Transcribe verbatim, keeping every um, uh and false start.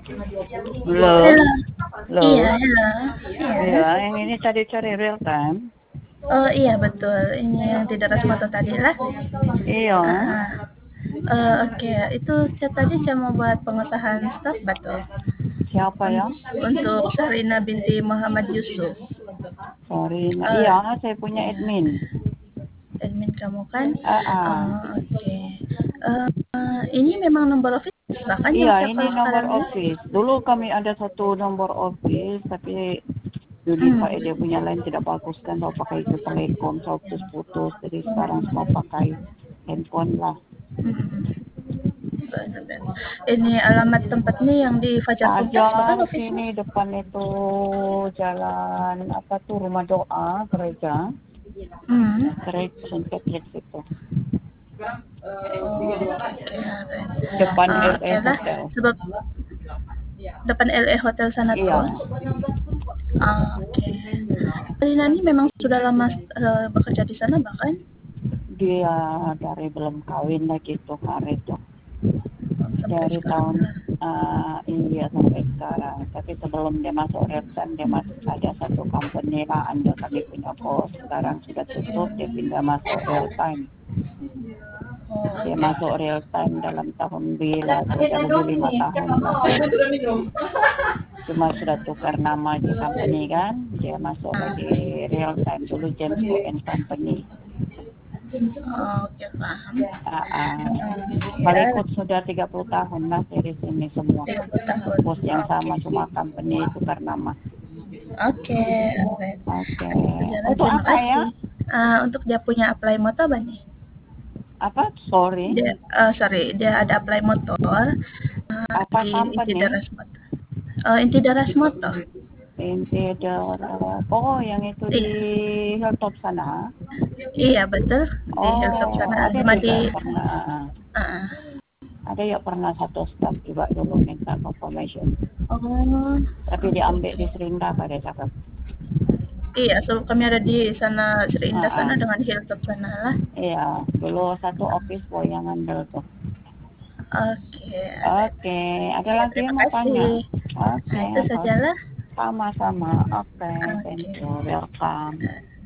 Halo, Halo, iya halo. halo, iya. Iya, yang ini tadi cari real time. Oh iya betul, ini yang tidak resmoto tadi lah. Iya, Heeh. Eee, oke, itu saya tadi saya mau buat pengesahan staf betul, siapa un ya? untuk Sarina binti Muhammad Yusuf. Sorry, nah, Eee, iya, saya punya iya, admin. admin kamu kan? Ah, ah. Oh, oke. Eee, ini memang nomor office bahkan yang Iya, saya ini call nomor sekarang ini? office. Dulu kami ada satu nomor office, tapi Unifi Mmm, dia punya line tidak bagus kan, mau pakai ke Telekom, so putus-putus. Jadi sekarang semua pakai handphone lah. mhm. Benar benar. Ini alamat tempatnya yang di Fajar Kompleks Fajar bukan office-nya? sini depan itu jalan apa tuh rumah doa gereja, Mhm. gereja Saint Patrick itu. Oh, oke oke, alright. Depan Eee, L A okelah, Hotel. sebab depan L A Hotel sana Iya, tuh? Oh, oke. Rina ini memang sudah lama, eee, bekerja di sana bahkan? dia dari belum kawin lagi tuh hari itu. Oh, sampai Dari sekarang tahun lah. uh, iya sampai sekarang. Tapi sebelum dia masuk Repsan, dia masuk ada satu company lah, anda kami punya bos. Sekarang sudah tutup, dia pindah masuk real time. Oh, Dia oke masuk oke. real time dalam tahun bila tuh, dah lebih lima tahun lah. Cuma sudah tukar nama di company kan, dia masuk lagi real time. Dulu James Co and Company. Oh, oke paham. Uh, uh, Oke, kalau alright, ikut sudah tiga puluh tahun lah dari sini semua. tiga puluh tahun. Bos yang Oke. sama, cuma company tukar nama. Oke, alright. Oke. Itu sajalah, Untuk terima apa ya? kasih. Eee, untuk dia punya apply motor apa nih? Apa? Sorry. Dia eee, sorry, dia ada apply motor, eee, Apa di Inti company? Daras Motor. Eee, Inti Daras Motor. Inti Oh, yang itu di Iya. Hilltop sana. Iya betul, di Hilltop Oh, sana ada cuma di juga pernah. heeh. Ada ya pernah satu staff juga dulu minta confirmation. Oh, Tapi oke diambil oke. di Serinda pada cakap. Iya, so kami ada di sana Ah, Serinda sana ah. dengan Hilltop sana lah. Iya, dulu satu office boy yang handle tuh. Oke, alright. Oke, ada Oke, lagi terima yang mau tanya? kasih. Oke, Nah, itu apa? sajalah. Sama-sama. Oke, thank Oke. you. Welcome.